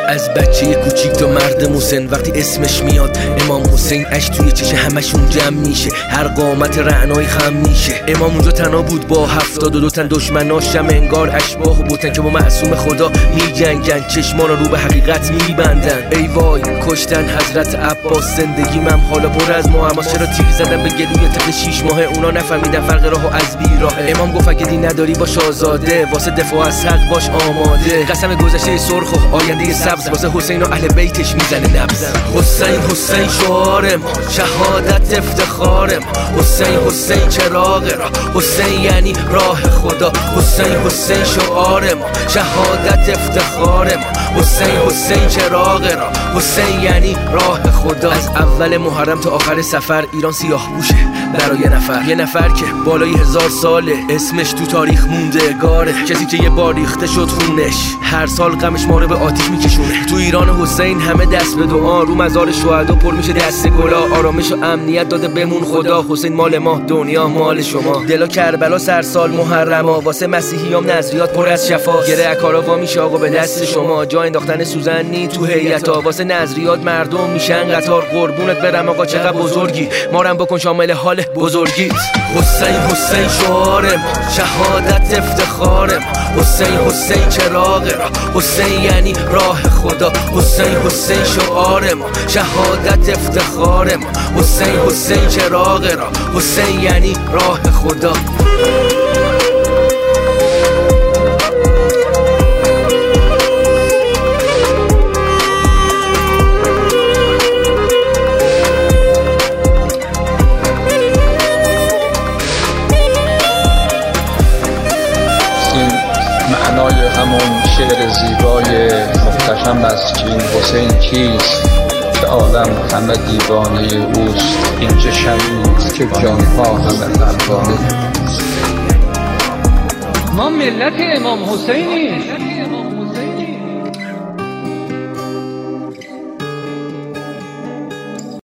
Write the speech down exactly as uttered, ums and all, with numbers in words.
از بچه کوچیک تا مرد مسن وقتی اسمش میاد امام حسین اش توی چشه همشون جمع میشه، هر قامت رعنای خم میشه. امام اونجا تنها بود با هفتاد و دو تن دشمناشم انگار اشباح بودن که با معصوم خدا میجنگن، چشمان رو به حقیقت میبندن. ای وای کشتن حضرت عباس، زندگیم حالا پر از معماست. چرا تیر زدن به گلوی طفل شیش ماه، اونا نفهمیدن فرق راه و از بیراه. امام گفت اگه دین نداری باش آزاده، واسه دفاع از حق باش آماده. قسم گذشته سرخ و آینده سبز، واسه حسین و اهل بیتش میزنه نبض. حسین حسین شعارم، شهادت افتخارم. حسین حسین چراغ راه، حسین یعنی راه خدا. حسین حسین شعارم، شهادت افتخارم. حسین حسین چراغ راه، حسین یعنی راه خدا. از اول محرم تا آخر سفر ایران سیاه پوشه برای یه نفر، یه نفر که بالای هزار ساله، اسمش تو تاریخ موندگاره. کسی که یه بار ریخته شد خونش، هر سال غمش ما رو به آتیش میکشونه. تو ایران حسین همه دست به دعا، رو مزار شهدا پر میشه دست گلا. آرامش و امنیت داده بمون خدا، حسین مال ما دنیا مال شما. دلا کربلا سر سال محرما، واسه مسیحیام نظریات پر از شفا. گره اکارا وا میشه آقا به دست شما، جا انداختن سوزن نی تو هیئتا. واسه نظریات مردم میشن قطار، قربونت برم آقا چقدر بزرگی، مارم بکن شامل حال بزرگیت. حسین حسین شعارم، شهادت افتخارم. حسین حسین چراغ راه، حسین یعنی راه خدا. حسین حسین شعارم، شهادت افتخارم. حسین حسین چراغ راه، حسین یعنی راه خدا. معنای همون شعر زیبای محتشم از چین حسین کیست که عالم همه دیوانه اوست، این چه شبیست که جانها همه پروانه. ما ملت امام حسینیم.